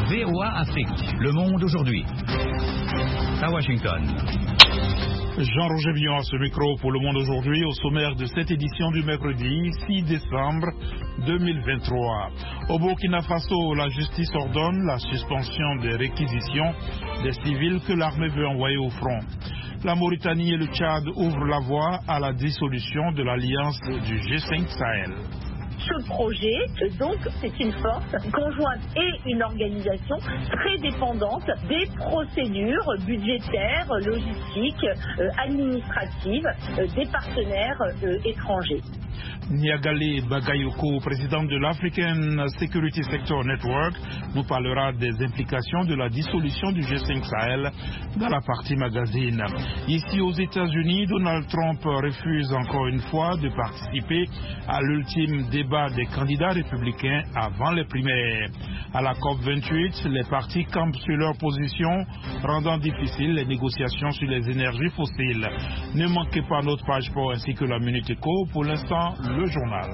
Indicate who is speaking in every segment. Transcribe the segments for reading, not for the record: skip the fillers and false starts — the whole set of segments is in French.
Speaker 1: VOA Afrique, le monde aujourd'hui. À Washington.
Speaker 2: Jean-Roger Billon à ce micro pour Le Monde aujourd'hui, au sommaire de cette édition du mercredi 6 décembre 2023. Au Burkina Faso, la justice ordonne la suspension des réquisitions des civils que l'armée veut envoyer au front. La Mauritanie et le Tchad ouvrent la voie à la dissolution de l'alliance du G5 Sahel.
Speaker 3: Ce projet, donc, c'est une force conjointe et une organisation très dépendante des procédures budgétaires, logistiques, administratives des partenaires étrangers.
Speaker 2: Niagale Bagayoko, président de l'African Security Sector Network, nous parlera des implications de la dissolution du G5 Sahel dans la partie magazine. Ici aux États-Unis, Donald Trump refuse encore une fois de participer à l'ultime débat des candidats républicains avant les primaires. À la COP28, les partis campent sur leur position, rendant difficiles les négociations sur les énergies fossiles. Ne manquez pas notre page sport ainsi que la Minute Éco. Pour l'instant, le journal.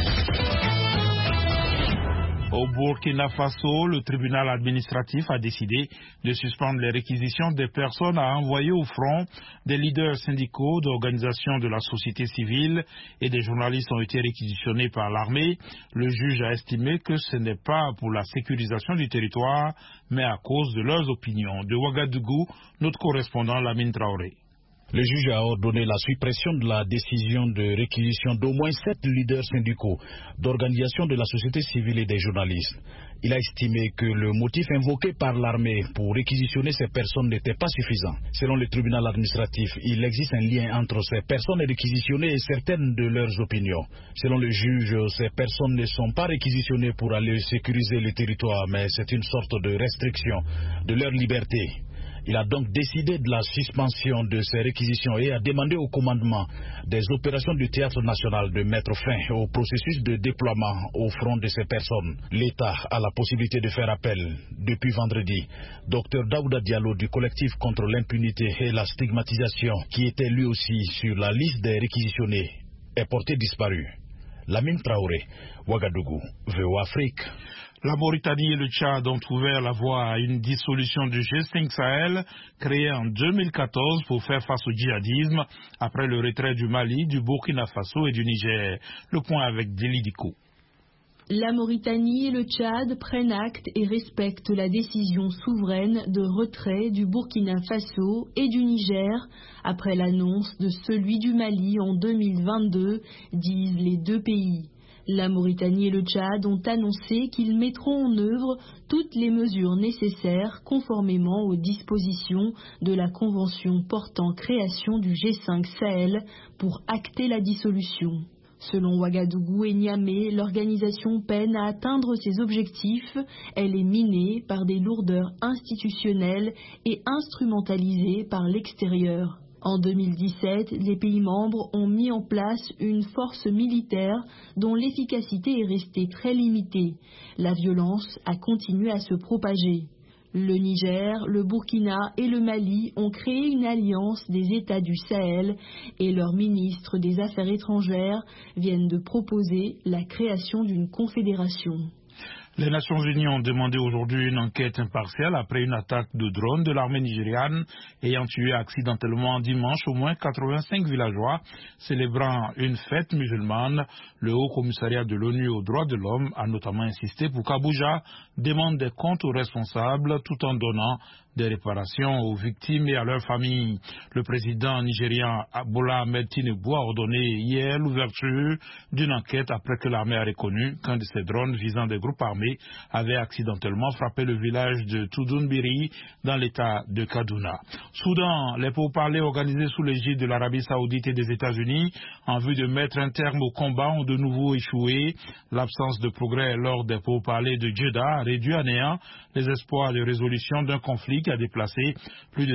Speaker 2: Au Burkina Faso, le tribunal administratif a décidé de suspendre les réquisitions des personnes à envoyer au front. Des leaders syndicaux, d'organisations de la société civile et des journalistes ont été réquisitionnés par l'armée. Le juge a estimé que ce n'est pas pour la sécurisation du territoire, mais à cause de leurs opinions. De Ouagadougou, notre correspondant Lamine Traoré.
Speaker 4: Le juge a ordonné la suppression de la décision de réquisition d'au moins 7 leaders syndicaux, d'organisations de la société civile et des journalistes. Il a estimé que le motif invoqué par l'armée pour réquisitionner ces personnes n'était pas suffisant. Selon le tribunal administratif, il existe un lien entre ces personnes réquisitionnées et certaines de leurs opinions. Selon le juge, ces personnes ne sont pas réquisitionnées pour aller sécuriser le territoire, mais c'est une sorte de restriction de leur liberté. Il a donc décidé de la suspension de ces réquisitions et a demandé au commandement des opérations du Théâtre national de mettre fin au processus de déploiement au front de ces personnes. L'État a la possibilité de faire appel. Depuis vendredi, Dr Daouda Diallo du collectif contre l'impunité et la stigmatisation, qui était lui aussi sur la liste des réquisitionnés, est porté disparu. Lamine Traoré, Ouagadougou, VOA Afrique.
Speaker 2: La Mauritanie et le Tchad ont ouvert la voie à une dissolution du G5 Sahel créé en 2014 pour faire face au djihadisme après le retrait du Mali, du Burkina Faso et du Niger. Le point avec Deli Diko.
Speaker 5: La Mauritanie et le Tchad prennent acte et respectent la décision souveraine de retrait du Burkina Faso et du Niger après l'annonce de celui du Mali en 2022, disent les deux pays. La Mauritanie et le Tchad ont annoncé qu'ils mettront en œuvre toutes les mesures nécessaires conformément aux dispositions de la Convention portant création du G5 Sahel pour acter la dissolution. Selon Ouagadougou et Niamey, l'organisation peine à atteindre ses objectifs. Elle est minée par des lourdeurs institutionnelles et instrumentalisée par l'extérieur. En 2017, les pays membres ont mis en place une force militaire dont l'efficacité est restée très limitée. La violence a continué à se propager. Le Niger, le Burkina et le Mali ont créé une alliance des États du Sahel et leurs ministres des Affaires étrangères viennent de proposer la création d'une confédération.
Speaker 2: Les Nations Unies ont demandé aujourd'hui une enquête impartiale après une attaque de drone de l'armée nigériane ayant tué accidentellement dimanche au moins 85 villageois célébrant une fête musulmane. Le Haut Commissariat de l'ONU aux droits de l'homme a notamment insisté pour qu'Abuja demande des comptes aux responsables tout en donnant des réparations aux victimes et à leurs familles. Le président nigérian Bola Ahmed Tinubu a ordonné hier l'ouverture d'une enquête après que l'armée a reconnu qu'un de ces drones visant des groupes armés avait accidentellement frappé le village de Tudunbiri dans l'état de Kaduna. Soudan, les pourparlers organisés sous l'égide de l'Arabie Saoudite et des États-Unis en vue de mettre un terme au combat ont de nouveau échoué. L'absence de progrès lors des pourparlers de Jeddah a réduit à néant les espoirs de résolution d'un conflit qui a déplacé plus de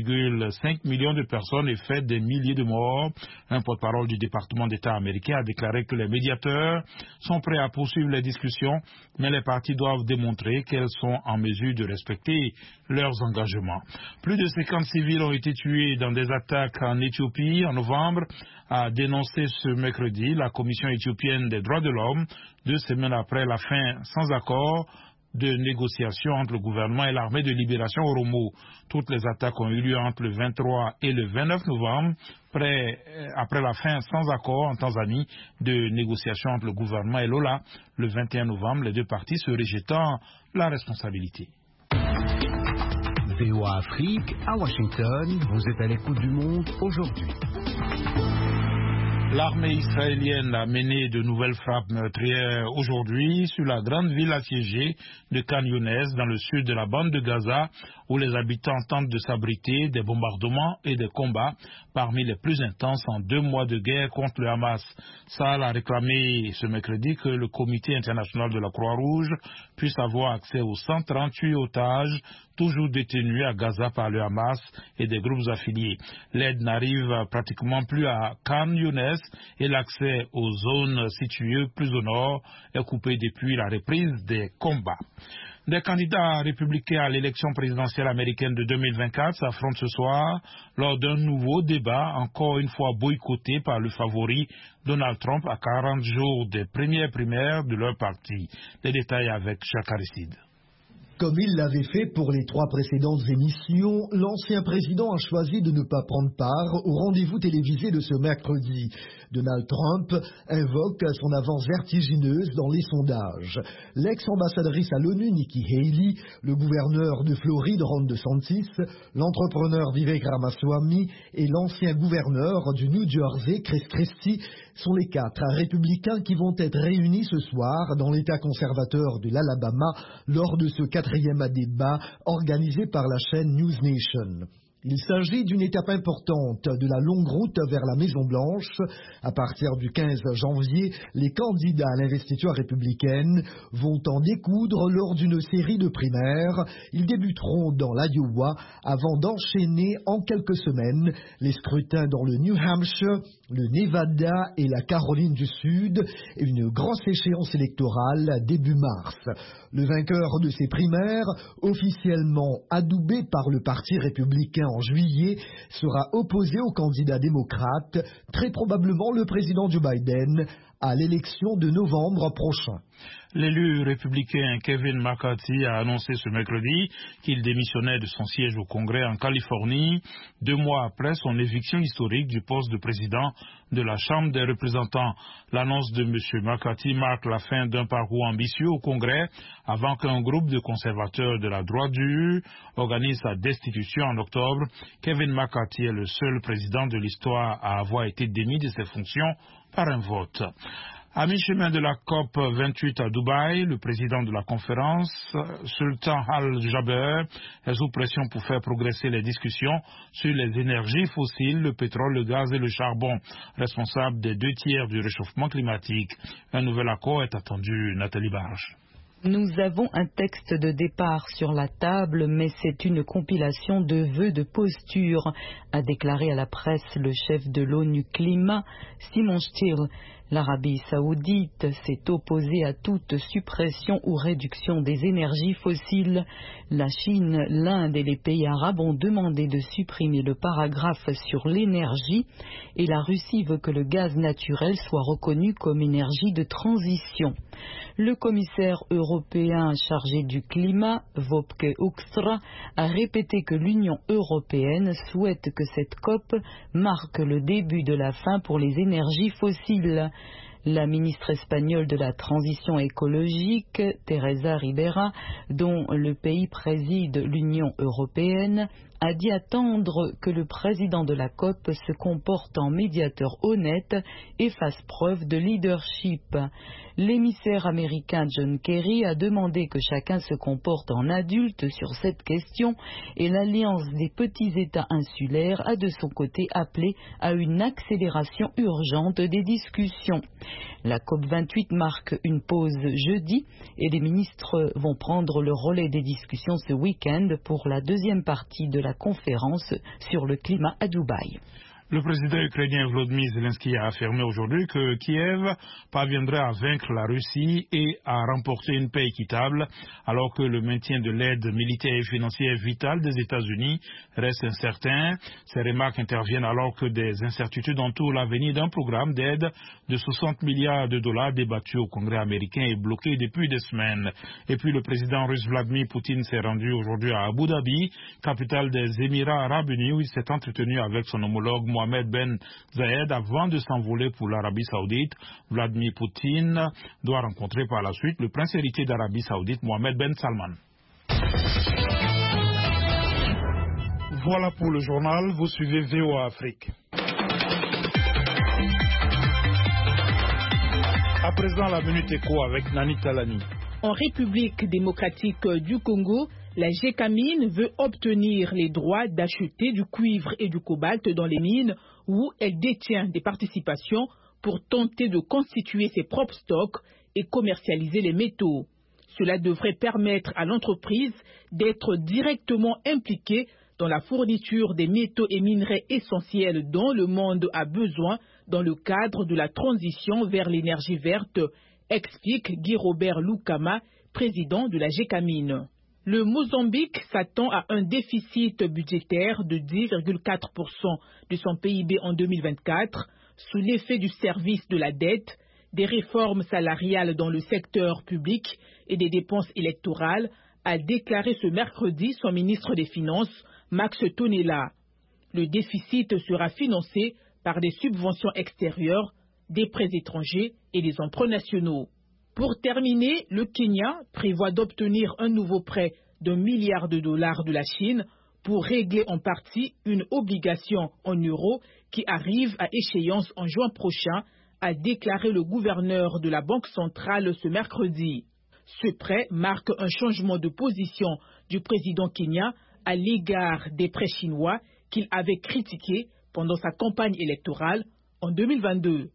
Speaker 2: 6,5 millions de personnes et fait des milliers de morts. Un porte-parole du département d'État américain a déclaré que les médiateurs sont prêts à poursuivre les discussions, mais les parties doivent démontrer qu'elles sont en mesure de respecter leurs engagements. Plus de 50 civils ont été tués dans des attaques en Éthiopie en novembre, a dénoncé ce mercredi la Commission éthiopienne des droits de l'homme, 2 semaines après la fin sans accord de négociation entre le gouvernement et l'armée de libération Oromo. Toutes les attaques ont eu lieu entre le 23 et le 29 novembre, après la fin sans accord en Tanzanie de négociations entre le gouvernement et l'OLA. Le 21 novembre, les deux parties se rejetant la responsabilité.
Speaker 6: VOA Afrique, à Washington, vous êtes à l'écoute du monde aujourd'hui.
Speaker 2: L'armée israélienne a mené de nouvelles frappes meurtrières aujourd'hui sur la grande ville assiégée de Khan Younes dans le sud de la bande de Gaza, où les habitants tentent de s'abriter des bombardements et des combats parmi les plus intenses en 2 mois de guerre contre le Hamas. Sahel a réclamé ce mercredi que le Comité international de la Croix-Rouge puisse avoir accès aux 138 otages toujours détenus à Gaza par le Hamas et des groupes affiliés. L'aide n'arrive pratiquement plus à Khan Younes et l'accès aux zones situées plus au nord est coupé depuis la reprise des combats. Des candidats républicains à l'élection présidentielle américaine de 2024 s'affrontent ce soir lors d'un nouveau débat, encore une fois boycotté par le favori Donald Trump à 40 jours des premières primaires de leur parti. Les détails avec Jacques Aristide.
Speaker 7: Comme il l'avait fait pour les 3 précédentes émissions, l'ancien président a choisi de ne pas prendre part au rendez-vous télévisé de ce mercredi. Donald Trump invoque son avance vertigineuse dans les sondages. L'ex-ambassadrice à l'ONU, Nikki Haley, le gouverneur de Floride, Ron DeSantis, l'entrepreneur Vivek Ramaswamy et l'ancien gouverneur du New Jersey, Chris Christie, sont les 4 républicains qui vont être réunis ce soir dans l'État conservateur de l'Alabama lors de ce 4e débat organisé par la chaîne News Nation. Il s'agit d'une étape importante de la longue route vers la Maison-Blanche. À partir du 15 janvier, les candidats à l'investiture républicaine vont en découdre lors d'une série de primaires. Ils débuteront dans l'Iowa avant d'enchaîner en quelques semaines les scrutins dans le New Hampshire, le Nevada et la Caroline du Sud, et une grosse échéance électorale début mars. Le vainqueur de ces primaires, officiellement adoubé par le Parti républicain en juillet, sera opposé au candidat démocrate, très probablement le président Joe Biden, à l'élection de novembre prochain.
Speaker 2: L'élu républicain Kevin McCarthy a annoncé ce mercredi qu'il démissionnait de son siège au Congrès en Californie, 2 mois après son éviction historique du poste de président de la Chambre des représentants. L'annonce de M. McCarthy marque la fin d'un parcours ambitieux au Congrès avant qu'un groupe de conservateurs de la droite dure organise sa destitution en octobre. Kevin McCarthy est le seul président de l'histoire à avoir été démis de ses fonctions par un vote. À mi-chemin de la COP 28 à Dubaï, le président de la conférence, Sultan Al-Jaber, est sous pression pour faire progresser les discussions sur les énergies fossiles, le pétrole, le gaz et le charbon, responsables des 2 tiers du réchauffement climatique. Un nouvel accord est attendu. Nathalie Barge.
Speaker 8: Nous avons un texte de départ sur la table, mais c'est une compilation de vœux de posture, a déclaré à la presse le chef de l'ONU Climat, Simon Still. L'Arabie saoudite s'est opposée à toute suppression ou réduction des énergies fossiles. La Chine, l'Inde et les pays arabes ont demandé de supprimer le paragraphe sur l'énergie et la Russie veut que le gaz naturel soit reconnu comme énergie de transition. Le commissaire européen chargé du climat, Wopke Hoekstra, a répété que l'Union européenne souhaite que cette COP marque le début de la fin pour les énergies fossiles. La ministre espagnole de la transition écologique, Teresa Ribera, dont le pays préside l'Union européenne, a dit attendre que le président de la COP se comporte en médiateur honnête et fasse preuve de leadership. L'émissaire américain John Kerry a demandé que chacun se comporte en adulte sur cette question et l'Alliance des petits États insulaires a de son côté appelé à une accélération urgente des discussions. La COP28 marque une pause jeudi et les ministres vont prendre le relais des discussions ce week-end pour la 2e partie de la conférence sur le climat à Dubaï.
Speaker 2: Le président ukrainien Volodymyr Zelensky a affirmé aujourd'hui que Kiev parviendrait à vaincre la Russie et à remporter une paix équitable, alors que le maintien de l'aide militaire et financière vitale des États-Unis reste incertain. Ces remarques interviennent alors que des incertitudes entourent l'avenir d'un programme d'aide de 60 milliards de dollars débattu au Congrès américain et bloqué depuis des semaines. Et puis le président russe Vladimir Poutine s'est rendu aujourd'hui à Abu Dhabi, capitale des Émirats arabes unis, où il s'est entretenu avec son homologue Mohamed Ben Zayed avant de s'envoler pour l'Arabie saoudite. Vladimir Poutine doit rencontrer par la suite le prince héritier d'Arabie saoudite Mohamed Ben Salman. Voilà pour le journal, vous suivez VOA Afrique. À présent, la Minute Éco avec Nani Talani.
Speaker 9: En République démocratique du Congo, la Gécamine veut obtenir les droits d'acheter du cuivre et du cobalt dans les mines où elle détient des participations pour tenter de constituer ses propres stocks et commercialiser les métaux. Cela devrait permettre à l'entreprise d'être directement impliquée dans la fourniture des métaux et minerais essentiels dont le monde a besoin dans le cadre de la transition vers l'énergie verte, explique Guy Robert Lukama, président de la Gécamine. Le Mozambique s'attend à un déficit budgétaire de 10,4% de son PIB en 2024, sous l'effet du service de la dette, des réformes salariales dans le secteur public et des dépenses électorales, a déclaré ce mercredi son ministre des Finances, Max Tonela. Le déficit sera financé par des subventions extérieures, des prêts étrangers et des emprunts nationaux. Pour terminer, le Kenya prévoit d'obtenir un nouveau prêt d'$1 milliard de la Chine pour régler en partie une obligation en euros qui arrive à échéance en juin prochain, a déclaré le gouverneur de la Banque centrale ce mercredi. Ce prêt marque un changement de position du président kenyan à l'égard des prêts chinois qu'il avait critiqués pendant sa campagne électorale en 2022.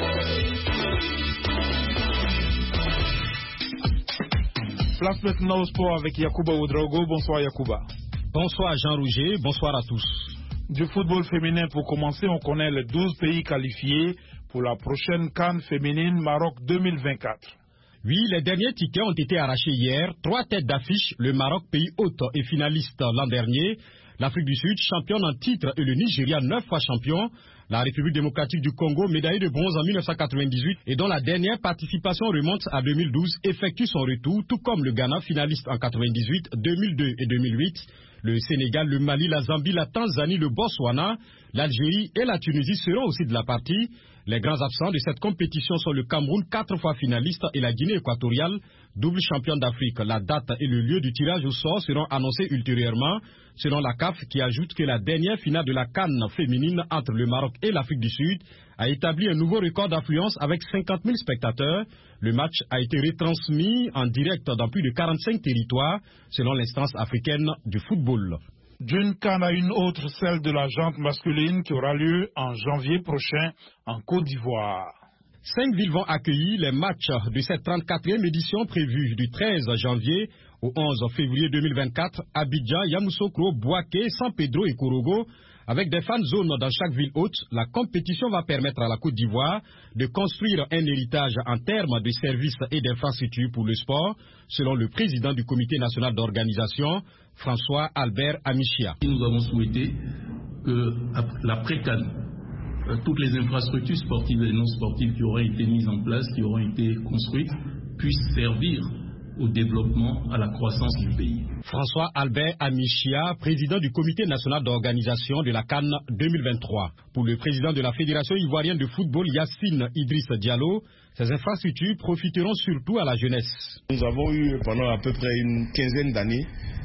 Speaker 2: Place maintenant au sport avec Yacouba Ouedraogo. Bonsoir Yacouba.
Speaker 10: Bonsoir Jean Rouget, bonsoir à tous.
Speaker 2: Du football féminin pour commencer, on connaît les 12 pays qualifiés pour la prochaine CAN féminine Maroc 2024.
Speaker 10: Oui, les derniers tickets ont été arrachés hier. 3 têtes d'affiche, le Maroc, pays hôte et finaliste l'an dernier, l'Afrique du Sud, championne en titre, et le Nigeria, 9 fois champion. La République démocratique du Congo, médaillée de bronze en 1998 et dont la dernière participation remonte à 2012, effectue son retour, tout comme le Ghana, finaliste en 98, 2002 et 2008. Le Sénégal, le Mali, la Zambie, la Tanzanie, le Botswana, l'Algérie et la Tunisie seront aussi de la partie. Les grands absents de cette compétition sont le Cameroun, 4 fois finaliste, et la Guinée équatoriale, double championne d'Afrique. La date et le lieu du tirage au sort seront annoncés ultérieurement, selon la CAF, qui ajoute que la dernière finale de la CAN féminine entre le Maroc et l'Afrique du Sud a établi un nouveau record d'affluence avec 50 000 spectateurs. Le match a été retransmis en direct dans plus de 45 territoires, selon l'instance africaine du football.
Speaker 2: D'une CAN à une autre, celle de la jante masculine qui aura lieu en janvier prochain en Côte d'Ivoire.
Speaker 10: 5 villes vont accueillir les matchs de cette 34e édition prévue du 13 janvier au 11 février 2024. Abidjan, Yamoussoukro, Bouaké, San Pedro et Korogo. Avec des fan zones dans chaque ville hôte, la compétition va permettre à la Côte d'Ivoire de construire un héritage en termes de services et d'infrastructures pour le sport, selon le président du comité national d'organisation, François Albert Amichia.
Speaker 11: Nous avons souhaité que l'après-CAN, toutes les infrastructures sportives et non sportives qui auraient été mises en place, qui auraient été construites, puissent servir au développement, à la croissance du pays.
Speaker 10: François Albert Amichia, président du comité national d'organisation de la CAN 2023. Pour le président de la Fédération ivoirienne de football, Yacine Idriss Diallo, ces infrastructures profiteront surtout à la jeunesse.
Speaker 12: Nous avons eu pendant à peu près une quinzaine d'années,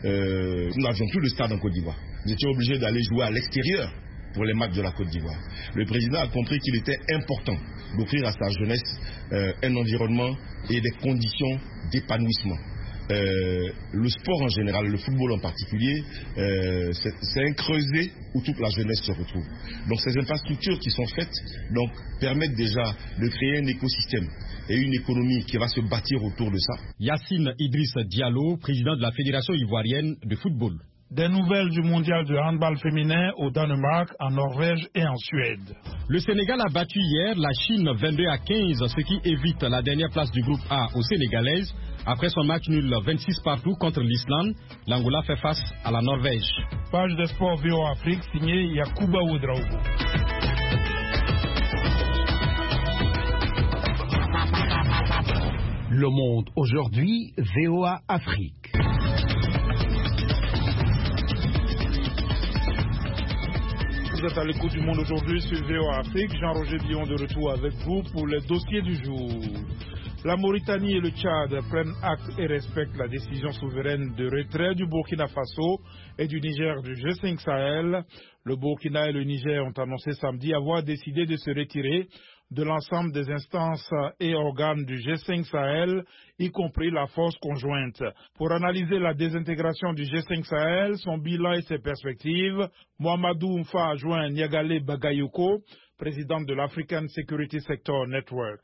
Speaker 12: nous n'avions plus de stade en Côte d'Ivoire. Nous étions obligés d'aller jouer à l'extérieur pour les matchs de la Côte d'Ivoire. Le président a compris qu'il était important d'offrir à sa jeunesse un environnement et des conditions d'épanouissement. Le sport en général, le football en particulier, c'est un creuset où toute la jeunesse se retrouve. Donc ces infrastructures qui sont faites donc, permettent déjà de créer un écosystème et une économie qui va se bâtir autour de ça.
Speaker 10: Yacine Idriss Diallo, président de la Fédération ivoirienne de football.
Speaker 2: Des nouvelles du mondial de handball féminin au Danemark, en Norvège et en Suède.
Speaker 10: Le Sénégal a battu hier la Chine 22-15, ce qui évite la dernière place du groupe A aux Sénégalaises. Après son match nul 26 partout contre l'Islande, l'Angola fait face à la Norvège.
Speaker 2: Page de sport VOA Afrique signée Yakuba Ouedraogo.
Speaker 6: Le Monde aujourd'hui, VOA Afrique.
Speaker 2: Vous êtes à l'écoute du Monde aujourd'hui sur VOA Afrique. Jean-Roger Dion de retour avec vous pour les dossiers du jour. La Mauritanie et le Tchad prennent acte et respectent la décision souveraine de retrait du Burkina Faso et du Niger du G5 Sahel. Le Burkina et le Niger ont annoncé samedi avoir décidé de se retirer de l'ensemble des instances et organes du G5 Sahel, y compris la force conjointe. Pour analyser la désintégration du G5 Sahel, son bilan et ses perspectives, Mohamedou Mfa a joint Niagale Bagayoko, présidente de l'African Security Sector Network.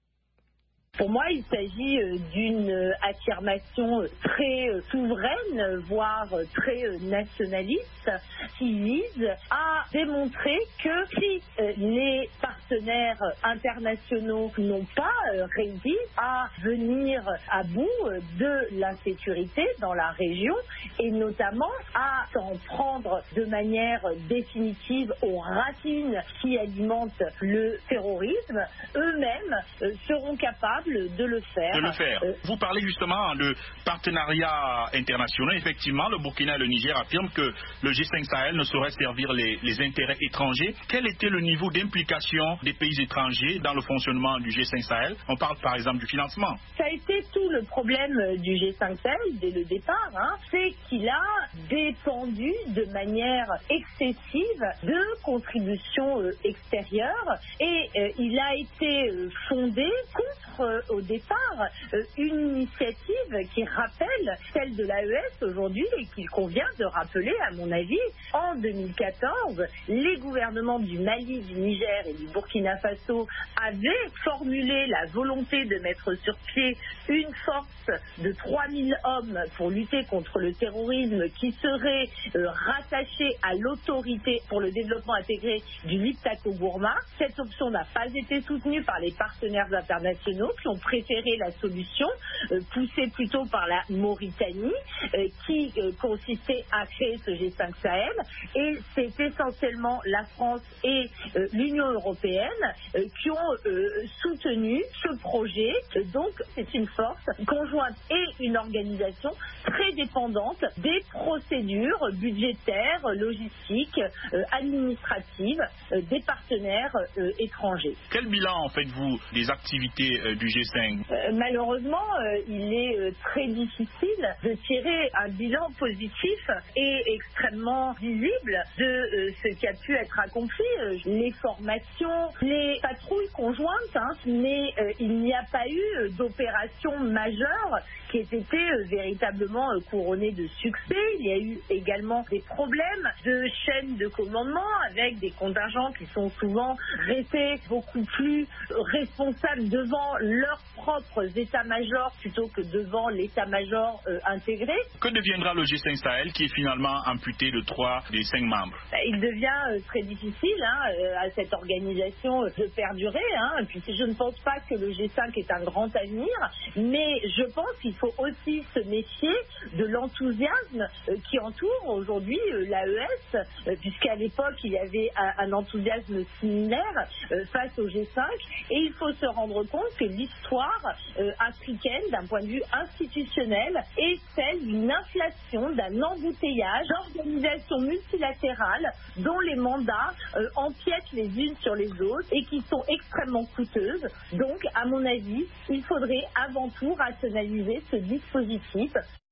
Speaker 3: Pour moi, il s'agit d'une affirmation très souveraine, voire très nationaliste, qui vise à démontrer que si les partenaires internationaux n'ont pas réussi à venir à bout de l'insécurité dans la région, et notamment à s'en prendre de manière définitive aux racines qui alimentent le terrorisme, eux-mêmes seront capables de le faire.
Speaker 13: Vous parlez justement de partenariat international. Effectivement, le Burkina et le Niger affirment que le G5 Sahel ne saurait servir les intérêts étrangers. Quel était le niveau d'implication des pays étrangers dans le fonctionnement du G5 Sahel? On parle par exemple du financement.
Speaker 3: Ça a été tout le problème du G5 Sahel dès le départ. C'est qu'il a dépendu de manière excessive de contributions extérieures et il a été fondé contre au départ une initiative qui rappelle celle de l'AES aujourd'hui et qu'il convient de rappeler à mon avis. En 2014, les gouvernements du Mali, du Niger et du Burkina Faso avaient formulé la volonté de mettre sur pied une force de 3000 hommes pour lutter contre le terrorisme qui serait rattachée à l'autorité pour le développement intégré du Liptako-Gourma. Cette option n'a pas été soutenue par les partenaires internationaux qui ont préféré la solution poussée plutôt par la Mauritanie qui consistait à créer ce G5 Sahel, et c'est essentiellement la France et l'Union européenne qui ont soutenu ce projet. Donc c'est une force conjointe et une organisation très dépendante des procédures budgétaires, logistiques, administratives des partenaires étrangers.
Speaker 13: Quel bilan en faites-vous des activités du G5?
Speaker 3: Malheureusement, il est très difficile de tirer un bilan positif et extrêmement visible de ce qui a pu être accompli. Les formations, les patrouilles conjointes, mais il n'y a pas eu d'opération majeure qui ait été véritablement couronnée de succès. Il y a eu également des problèmes de chaîne de commandement avec des contingents qui sont souvent restés beaucoup plus responsables devant leurs propres états-majors plutôt que devant l'état-major intégré.
Speaker 13: Que deviendra le G5 Sahel qui est finalement amputé de 3 des 5 membres?
Speaker 3: Il devient très difficile à cette organisation de perdurer, puis je ne pense pas que le G5 est un grand avenir, mais je pense qu'il faut aussi se méfier de l'enthousiasme qui entoure aujourd'hui l'AES, puisqu'à l'époque il y avait un enthousiasme similaire face au G5, et il faut se rendre compte que l'histoire africaine d'un point de vue institutionnel est celle d'une inflation, d'un embouteillage d'organisations multilatérales dont les mandats empiètent les unes sur les autres et qui sont extrêmement coûteuses. Donc à mon avis, il faudrait avant tout rationaliser ce dispositif.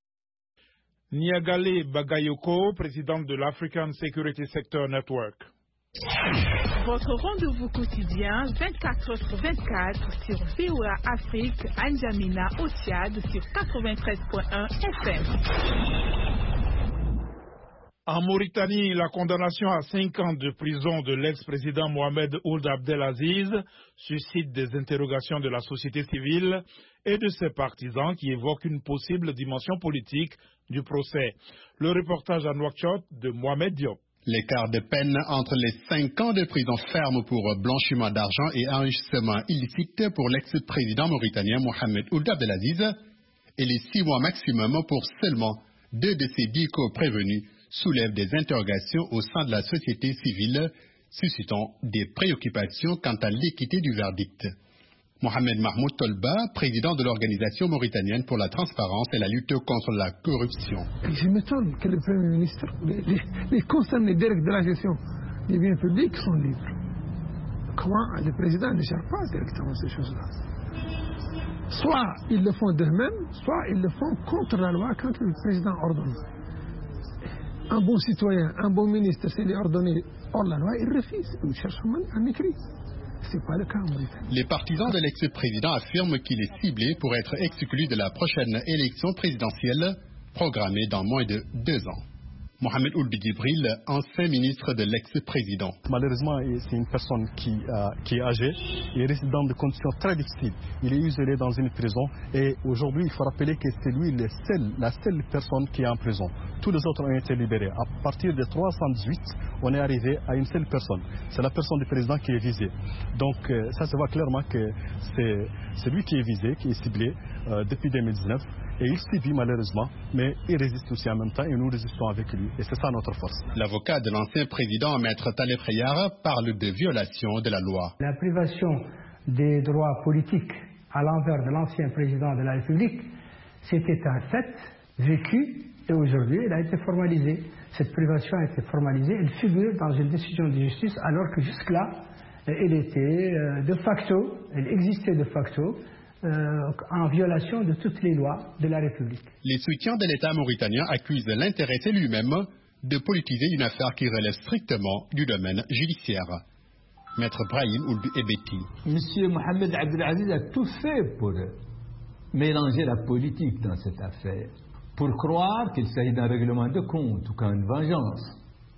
Speaker 2: Niagale Bagayoko, présidente de l'African Security Sector Network.
Speaker 9: Votre rendez-vous quotidien 24h/24 sur VOA Afrique, à N'Djamena au Tchad sur 93.1 FM.
Speaker 2: En Mauritanie, la condamnation à 5 ans de prison de l'ex-président Mohamed Ould Abdelaziz suscite des interrogations de la société civile et de ses partisans qui évoquent une possible dimension politique du procès. Le reportage à Nouakchott de Mohamed Diop.
Speaker 14: L'écart de peine entre les 5 ans de prison ferme pour blanchiment d'argent et enrichissement illicite pour l'ex-président mauritanien Mohamed Ould Abdelaziz et les 6 mois maximum pour seulement 2 de ces 10 co-prévenus soulève des interrogations au sein de la société civile, suscitant des préoccupations quant à l'équité du verdict. Mohamed Mahmoud Tolba, président de l'Organisation mauritanienne pour la transparence et la lutte contre la corruption.
Speaker 15: Je m'étonne que le Premier ministre, les concernés directs de la gestion des biens publics sont libres. Comment le président ne gère pas directement ces choses-là? Soit ils le font d'eux-mêmes, soit ils le font contre la loi quand le président ordonne. Un bon citoyen, un bon ministre, s'il est ordonné hors la loi, il refuse. Il cherche un écrit. C'est pas le cas en Mauritanie.
Speaker 14: Les partisans de l'ex-président affirment qu'il est ciblé pour être exclu de la prochaine élection présidentielle programmée dans moins de 2 ans. Mohamed Ould Djibril, ancien ministre de l'ex-président.
Speaker 16: Malheureusement, c'est une personne qui est âgée et reste dans des conditions très difficiles. Il est isolé dans une prison et aujourd'hui, il faut rappeler que c'est lui la seule personne qui est en prison. Tous les autres ont été libérés. À partir de 318, on est arrivé à une seule personne. C'est la personne du président qui est visée. Donc ça se voit clairement que c'est lui qui est visé, qui est ciblé depuis 2019. Et il subit malheureusement, mais il résiste aussi en même temps et nous résistons avec lui. Et c'est ça notre force.
Speaker 14: L'avocat de l'ancien président, Maître Taleb Reyar, parle de violation de la loi.
Speaker 17: La privation des droits politiques à l'envers de l'ancien président de la République, c'était un fait vécu et aujourd'hui elle a été formalisée. Cette privation a été formalisée, elle figure dans une décision de justice alors que jusque-là, elle était de facto, elle existait de facto, en violation de toutes les lois de la République.
Speaker 14: Les soutiens de l'État mauritanien accusent l'intéressé lui-même de politiser une affaire qui relève strictement du domaine judiciaire. Maître Brahim Ould Ebeti.
Speaker 18: Monsieur Mohamed Abdelaziz a tout fait pour mélanger la politique dans cette affaire, pour croire qu'il s'agit d'un règlement de compte ou qu'une vengeance.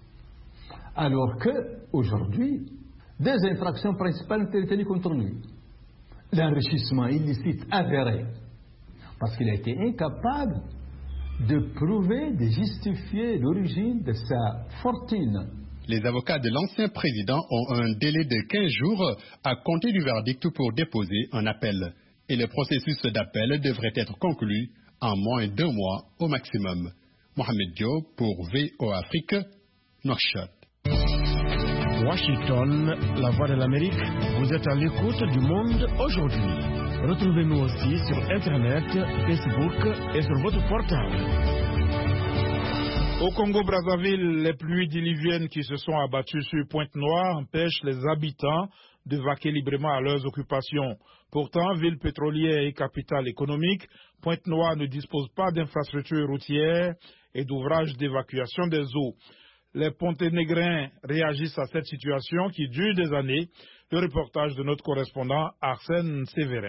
Speaker 18: Alors que, aujourd'hui, 2 infractions principales ont été tenues contre lui. L'enrichissement illicite avéré, parce qu'il a été incapable de prouver, de justifier l'origine de sa fortune.
Speaker 14: Les avocats de l'ancien président ont un délai de 15 jours à compter du verdict pour déposer un appel. Et le processus d'appel devrait être conclu en moins d'1 mois au maximum. Mohamed Diop pour VO Afrique, Nouakchott.
Speaker 19: Washington, la voix de l'Amérique, vous êtes à l'écoute du monde aujourd'hui. Retrouvez-nous aussi sur Internet, Facebook et sur votre portable.
Speaker 2: Au Congo-Brazzaville, les pluies diluviennes qui se sont abattues sur Pointe-Noire empêchent les habitants de vaquer librement à leurs occupations. Pourtant, ville pétrolière et capitale économique, Pointe-Noire ne dispose pas d'infrastructures routières et d'ouvrages d'évacuation des eaux. Les Ponténégrins réagissent à cette situation qui dure des années. Le reportage de notre correspondant Arsène Sévérin.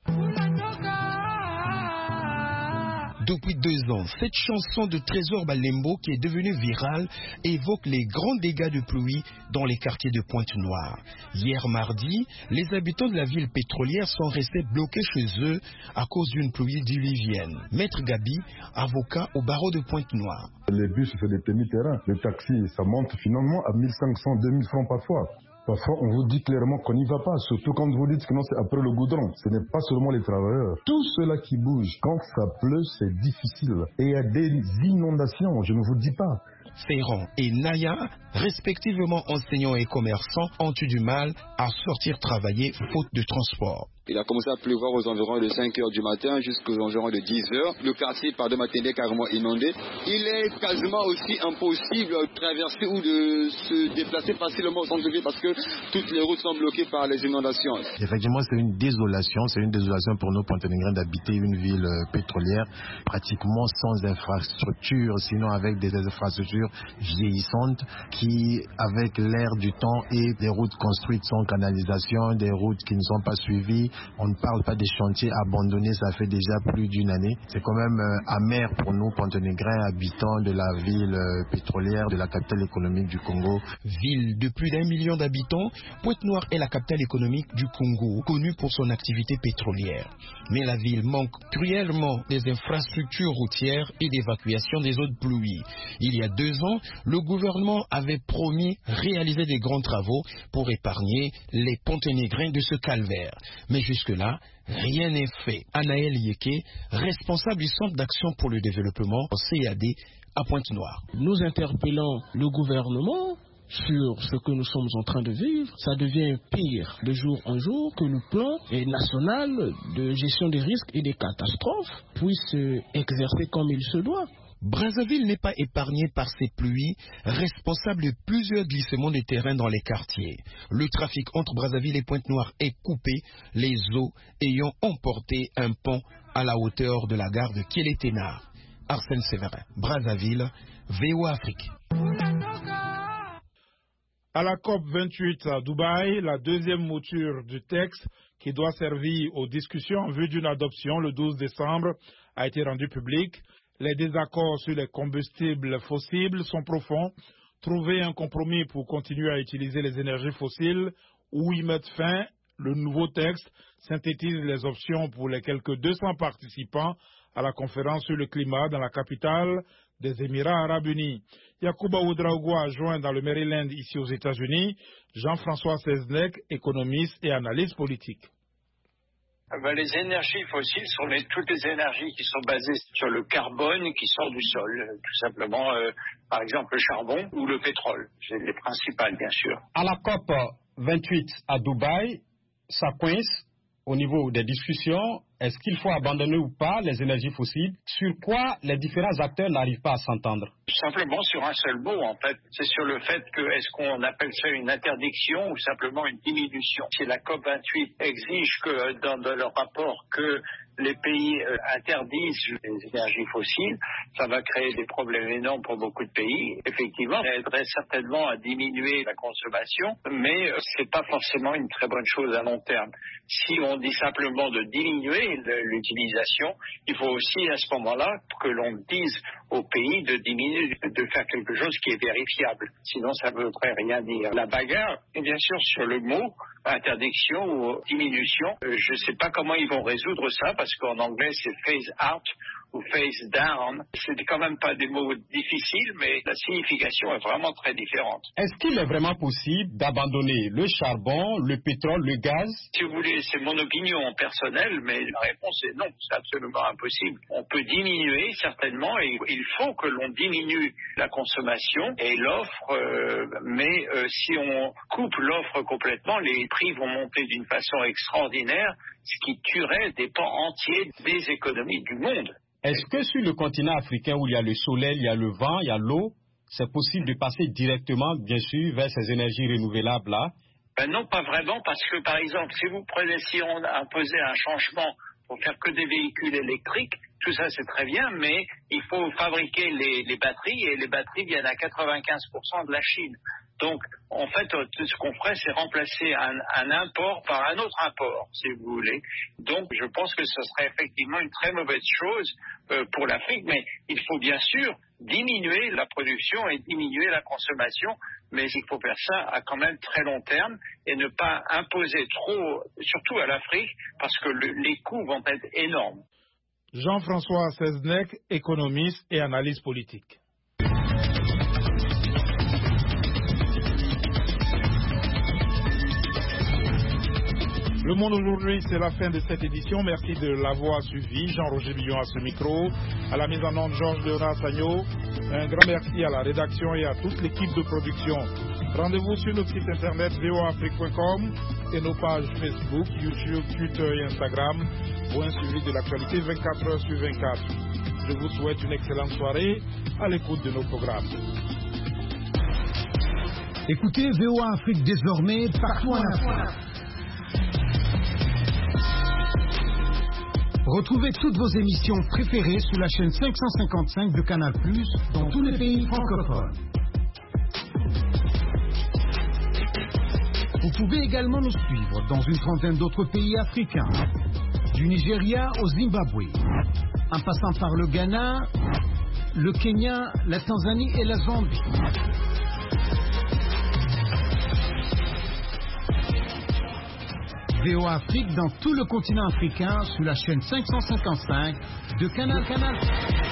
Speaker 20: Depuis 2 ans, cette chanson de Trésor Balembo qui est devenue virale évoque les grands dégâts de pluie dans les quartiers de Pointe-Noire. Hier mardi, les habitants de la ville pétrolière sont restés bloqués chez eux à cause d'une pluie diluvienne. Maître Gabi, avocat au barreau de Pointe-Noire.
Speaker 21: Les bus, c'est des demi-terrains. Le taxi, ça monte finalement à 1500, 2000 francs parfois. Parfois, on vous dit clairement qu'on n'y va pas, surtout quand vous dites que non, c'est après le goudron. Ce n'est pas seulement les travailleurs. Tous ceux-là qui bougent, quand ça pleut, c'est difficile. Et il y a des inondations, je ne vous dis pas.
Speaker 20: Ferrand et Naya, respectivement enseignants et commerçants, ont eu du mal à sortir travailler faute de transport.
Speaker 22: Il a commencé à pleuvoir aux environs de 5 h du matin jusqu'aux environs de 10 h. Le quartier, par de matinée, est carrément inondé. Il est quasiment aussi impossible de traverser ou de se déplacer facilement au centre-ville parce que toutes les routes sont bloquées par les inondations.
Speaker 23: Effectivement, c'est une désolation pour nos Ponténégrins d'habiter une ville pétrolière pratiquement sans infrastructure, sinon avec des infrastructures vieillissantes qui, avec l'air du temps et des routes construites sans canalisation, des routes qui ne sont pas suivies, On ne parle pas des chantiers abandonnés, ça fait déjà plus d'une année. C'est quand même amer pour nous, Pontenégrins, habitants de la ville pétrolière, de la capitale économique du Congo.
Speaker 20: Ville de plus d'1 million d'habitants, Pointe-Noire est la capitale économique du Congo, connue pour son activité pétrolière. Mais la ville manque cruellement des infrastructures routières et d'évacuation des eaux de pluie. Il y a 2 ans, le gouvernement avait promis réaliser des grands travaux pour épargner les Pontenégrins de ce calvaire. Mais jusque-là, rien n'est fait. Anaël Yeke, responsable du Centre d'action pour le développement CAD à Pointe-Noire.
Speaker 1: Nous interpellons le gouvernement sur ce que nous sommes en train de vivre. Ça devient pire de jour en jour, que le plan national de gestion des risques et des catastrophes puisse exercer comme il se doit.
Speaker 20: Brazzaville n'est pas épargnée par ces pluies, responsable de plusieurs glissements de terrain dans les quartiers. Le trafic entre Brazzaville et Pointe-Noire est coupé, les eaux ayant emporté un pont à la hauteur de la gare de Kéléténa. Arsène Séverin, Brazzaville, VOA Afrique.
Speaker 2: À la COP28 à Dubaï, la deuxième mouture du texte qui doit servir aux discussions en vue d'une adoption le 12 décembre a été rendue publique. Les désaccords sur les combustibles fossiles sont profonds. Trouver un compromis pour continuer à utiliser les énergies fossiles ou y mettre fin, le nouveau texte synthétise les options pour les quelques 200 participants à la conférence sur le climat dans la capitale des Émirats arabes unis. Yacouba Ouedraogo a joint dans le Maryland, ici aux États-Unis, Jean-François Seznec, économiste et analyste politique.
Speaker 4: Les énergies fossiles sont toutes les énergies qui sont basées sur le carbone qui sort du sol, tout simplement, par exemple le charbon ou le pétrole. C'est les principales, bien sûr.
Speaker 10: À la COP 28 à Dubaï, ça coince au niveau des discussions. Est-ce qu'il faut abandonner ou pas les énergies fossiles? Sur quoi les différents acteurs n'arrivent pas à s'entendre?
Speaker 4: Simplement sur un seul mot, en fait. C'est sur le fait que, est-ce qu'on appelle ça une interdiction ou simplement une diminution? Si la COP28 exige que, dans leur rapport, que les pays interdisent les énergies fossiles, ça va créer des problèmes énormes pour beaucoup de pays. Effectivement, ça aiderait certainement à diminuer la consommation, mais c'est pas forcément une très bonne chose à long terme. Si on dit simplement de diminuer l'utilisation, il faut aussi à ce moment-là que l'on dise aux pays de diminuer, de faire quelque chose qui est vérifiable. Sinon, ça ne voudrait rien dire. La bagarre est bien sûr sur le mot interdiction ou diminution. Je ne sais pas comment ils vont résoudre ça, parce qu'en anglais, c'est phase out ou phase down. C'est quand même pas des mots difficiles, mais la signification est vraiment très différente.
Speaker 10: Est-ce qu'il est vraiment possible d'abandonner le charbon, le pétrole, le gaz?
Speaker 4: Si vous voulez, c'est mon opinion personnelle, mais la réponse est non, c'est absolument impossible. On peut diminuer certainement, et il faut que l'on diminue la consommation et l'offre, mais si on coupe l'offre complètement, les prix vont monter d'une façon extraordinaire, ce qui tuerait des pans entiers des économies du monde.
Speaker 10: Est-ce que sur le continent africain où il y a le soleil, il y a le vent, il y a l'eau, c'est possible de passer directement, bien sûr, vers ces énergies renouvelables-là?
Speaker 4: Non, pas vraiment, parce que, par exemple, si on imposait un changement pour faire que des véhicules électriques, tout ça c'est très bien, mais il faut fabriquer les batteries, et les batteries viennent à 95% de la Chine. Donc, en fait, ce qu'on ferait, c'est remplacer un import par un autre import, si vous voulez. Donc, je pense que ce serait effectivement une très mauvaise chose pour l'Afrique, mais il faut bien sûr diminuer la production et diminuer la consommation, mais il faut faire ça à quand même très long terme et ne pas imposer trop, surtout à l'Afrique, parce que les coûts vont être énormes.
Speaker 2: Jean-François Seznec, économiste et analyste politique. Le Monde aujourd'hui, c'est la fin de cette édition. Merci de l'avoir suivi. Jean-Roger Billon à ce micro. À la mise en onde, Georges Léonard Sagno. Un grand merci à la rédaction et à toute l'équipe de production. Rendez-vous sur notre site internet voafrique.com et nos pages Facebook, YouTube, Twitter et Instagram pour un suivi de l'actualité 24 heures sur 24. Je vous souhaite une excellente soirée à l'écoute de nos programmes.
Speaker 6: Écoutez VOA Afrique désormais partout en Afrique. Retrouvez toutes vos émissions préférées sur la chaîne 555 de Canal+, dans tous les pays francophones. Vous pouvez également nous suivre dans une trentaine d'autres pays africains, du Nigeria au Zimbabwe, en passant par le Ghana, le Kenya, la Tanzanie et la Zambie. VOA Afrique dans tout le continent africain sur la chaîne 555 de Canal.